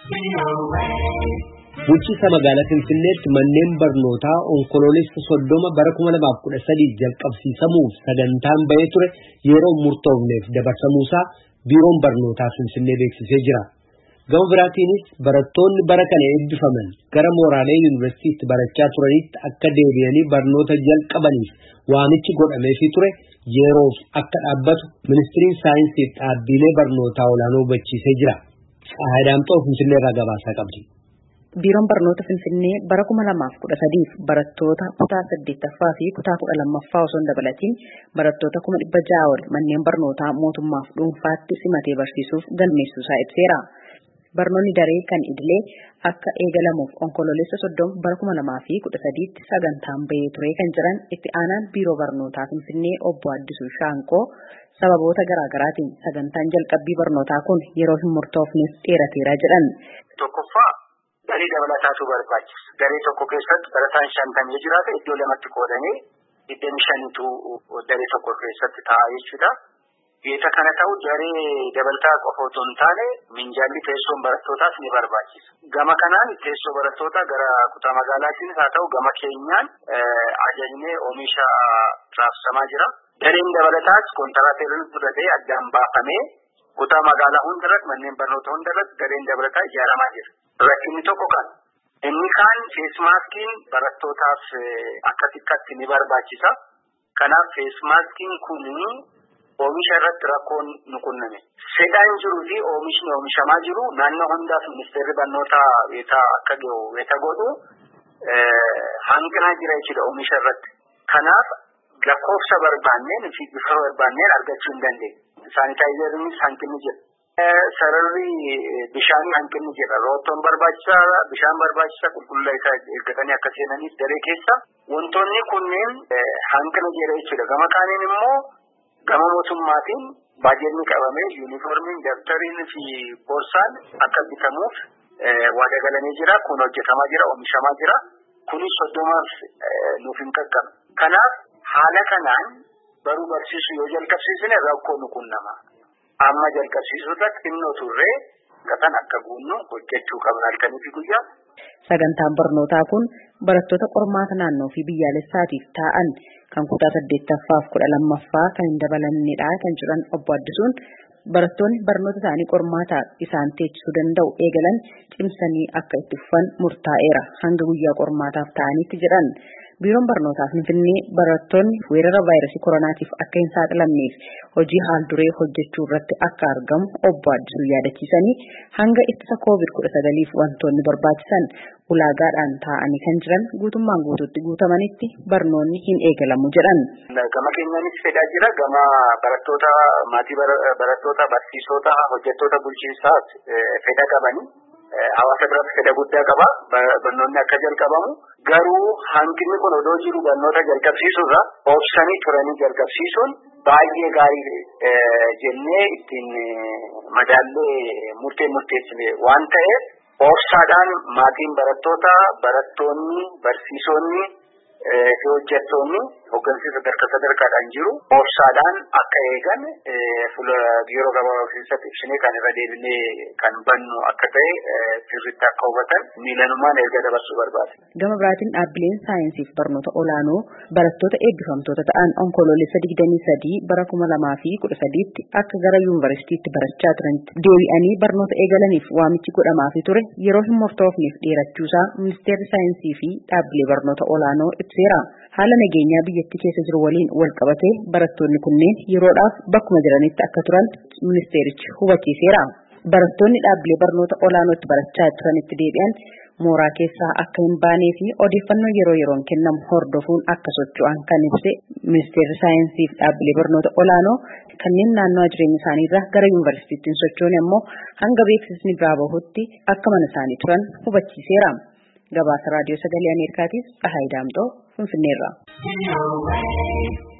Bulchiinsa magaalaa Finfinneetti manneen barnootaa onkoloolessa 30 bara 2013 jalqabsiisamuuf sagantaan bahee ture yeroo murtoofneef dabarsamuusaa biiroon barnootaa Finfinnee beeksisee jira. Gama biraatiinis barattoonni bara kana eebbifaman gara Mooraalee Yuunivarsiitiitti barachaa turanitti akka deebi'anii barnoota jalqabaniif waamichi godhameefii ture yeroof akka dhaabbatu ministiriin saayinsii dhaabbilee barnootaa olaanoo hubachiisee jira. Faayidaalee Finfinnee irraa gabaasaa qabdi. Biiroon barnoota Finfinnee bara 2013 barattoota kutaa 8ffaa fi kutaa 12ffaa osoo hin dabalatiin barattoota 600 ol manneen barnootaa mootummaaf dhuunfaatti simatee barsiisuuf galmeessuusaa ibseera. Barnoonni daree kan idilee akka eegalamuuf onkoloolessa 30 bara 2013tti sagantaan bahee ture kan jiran itti aanaan biiroo barnootaa Finfinnee obbo Addisuu Shaankoo sababoota garaagaraatiin sagantaan jalqabbii barnootaa kun yeroo hin murtoofneef dheerateera jedhan. Tokkoffaa daree dabalataatu barbaachisa. Daree tokko keessatti barataan 50 jiraata iddoo lamatti qoodanii 25tu daree tokko keessatti ta'a jechuudha. Geeta kana ta'u daree dabalataa qofa otoo hin taane minjaalli teessoon barattootaas ni barbaachisa. Gama kanaan teessoo barattootaa gara kutaa magaalaatiin haa ta'u gama keenyaan ajajnee oomisha raabsamaa jira. Dareen dabalataas kontiraateeroon fudhatee addaan baafamee kutaa magaalaa hundarratti manneen barnoota hundarratti dareen dabalataa ijaaramaa jira. Rakkinni tokko kan inni kaan feesmaaskiin barattootaaf akkasitti ni barbaachisa. Kanaaf feesmaaskiin kun oomisha irratti rakkoon nu qunname. Fedhaan jiruu fi oomishni oomishamaa jiru naannoo hundaaf ministeerri barnootaa akka godhu hanqina jira jechuudha oomisha irratti. Kanaaf lakkoofsa barbaanneen fi bifa barbaanneen argachuu hin dandeenye. Saanitaayizeriinis hanqinni jira. Sararri bishaanii hanqinni jira. Roottoon barbaachisaa, bishaan barbaachisaa qulqullina isaa eeggatanii akka seenaniif daree keessa wantoonni kunneen hanqina jira jechuudha. Gama kaaniin immoo gama mootummaatiin baajetni qabamee yuunifoormiin, dabtariin fi boorsaan akka bitamuuf waadaa galamee jira. Kun hojjetamaa jira, oomishamaa jira. Kunis 30 nuuf hin qaqqabu. Kanaaf haala kanaan baruu barsiisuu yoo jalqabsiisne rakkoo nu qunnama. Amma jalqabsiisuu irratti xinnoo turree gatan akka guunnu hojjechuu qabna halkanii fi guyyaa. Sagantaan barnootaa kun barattoota qormaata naannoo fi biyyaalessaatiif taa'an kan kutaa 8ffaa fi 12ffaa kan hin dabalamnedha kan jedhan obbo Addisuun barattoonni barnoota isaanii qormaata isaan teechisuu danda'u eegalan cimsanii akka itti fufan murtaa'eera hanga guyyaa qormaataaf ta'anitti jedhan. Biiroon barnootaa Finfinnee barattoonni weerara vaayirasii koronaatiif akka hin saaxilamneef hojii haal duree hojjechuu irratti akka argamu obbo Addisuu yaadachiisanii hanga ittisa COVID-19f wantoonni barbaachisan ulaagaadhaan taa'anii kan jiran guutummaan guutuutti guutamanitti barnoonni hin eegalamu jedhan. Gama keenyaanis fedhaa jira. Gama barattoota maatii barattoota barsiisota hojjettoota bulchiinsaas fedha qabanii hawaasa biratti fedha guddaa qaba. Barnoonni akka jalqabamu garuu hanqinni kun odoo jiru barnoota jalqabsiisuurra obsanii turanii jalqabsiisuun baay'ee gaarii jennee ittiin madaallee murteessine waan ta'eef obsaadhaan maatiin barattoonni, barsiisonni fi hojjettoonni hooggansi sadarkaadhaan jiru obsaadhaan akka eegan fuula yeroo gabaabaa keessatti ibsinee kan irra deebinee kan bannu akka ta'e sirriitti akka hubatan miilanumaan erga dabarsuu barbaada. Gama biraatiin dhaabbileen saayinsii fi barnoota olaanoo barattoota eebbifamtoota ta'an onkoloolessa 23 bara 2013tti akka gara yuunivarsiitiitti barachaa turanitti deebi'anii barnoota eegalaniif waamichi godhamaafii ture yeroo hin murtoofneef dheerachuusaa ministeerri saayinsii fi dhaabbilee barnoota olaanoo ibseera. Haala nageenyaa biyyattii keessa jiru waliin wal qabatee barattoonni kunneen yeroodhaaf bakkuma jiranitti akka turan ministeerichi hubachiiseera. Barattoonni dhaabbilee barnoota olaanootti barachaa turanitti deebi'an mooraa keessaa akka hin baanee fi odeeffannoo yeroo yeroon kennamu hordofuun akka socho'an kan ibse ministeerri saayinsii fi dhaabbilee barnoota olaanoo kanneen naannoo jireenya isaaniirraa gara yuunivarsiitiitti hin sochoone ammoo hanga beeksisni biraa bahutti akka mana isaanii turan hubachiiseera. Gabaasa raadiyoo sagalee Ameerikaatiif Tsahaay Daamxoo Finfinneerraa.